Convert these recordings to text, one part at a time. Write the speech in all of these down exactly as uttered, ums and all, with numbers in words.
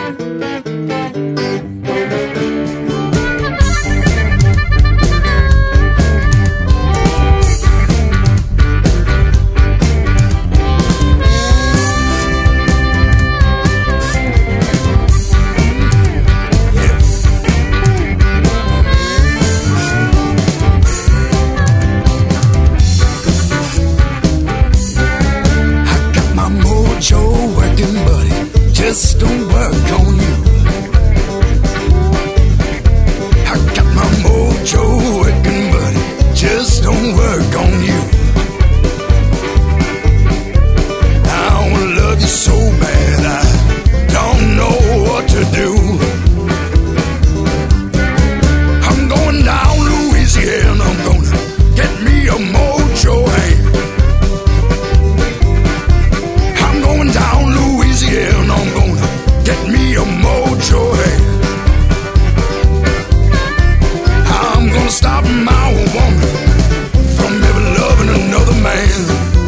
Just don't work on you. I got my mojo working, but it just don't work on you. I wanna love you so bad, I don't know what to do. I'm going down Louisiana, I'm gonna get me a mojo hand. I'm going down Louisiana, I'm gonna get me a mojo hand. I'm gonna stop my woman from ever loving another man.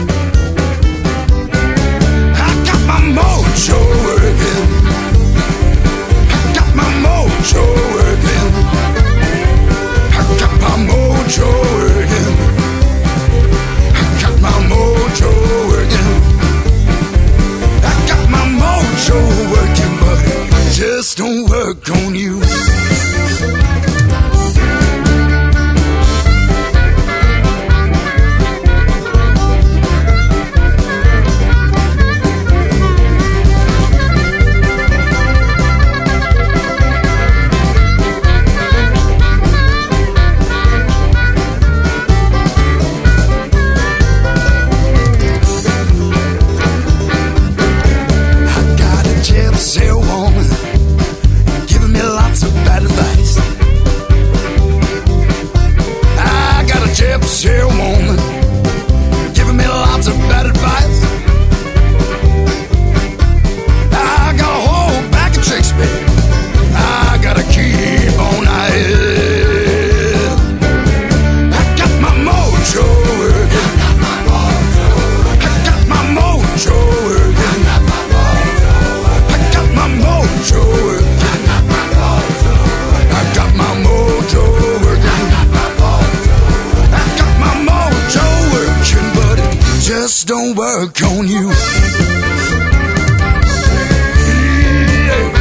I got my mojo working. I got my mojo working. I got my mojo working. I got my mojo working. I got my mojo working, but it just don't work on you. Gypsy woman giving me lots of bad advice. I got a whole bag of tricks, baby. I gotta keep on ahead. I got my mojo working. I got my mojo working. I got my mojo working. I got my mojo working. Just don't work on you. Yeah.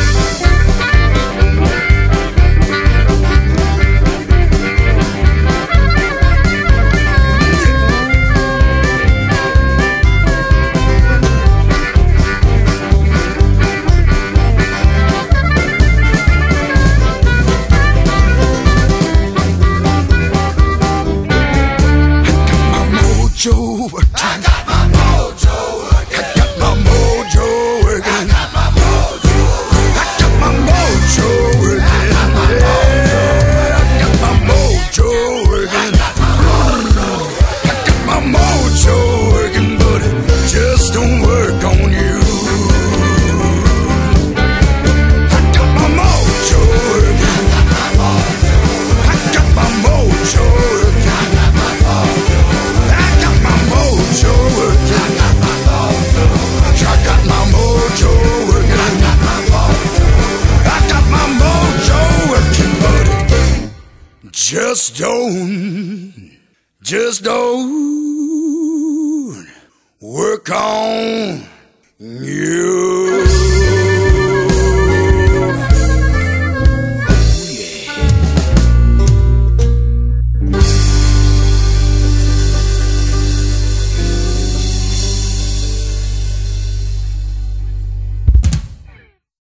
I got my mojo working. I got my mojo working. I got my mojo working. I got my mojo working. Yeah, I got my mojo working. I got my mojo working, but it just don't work on you. I got my mojo working. I got my mojo working. Mojo working. I got my mojo working. I got my mojo working, but it just don't, just don't work on you.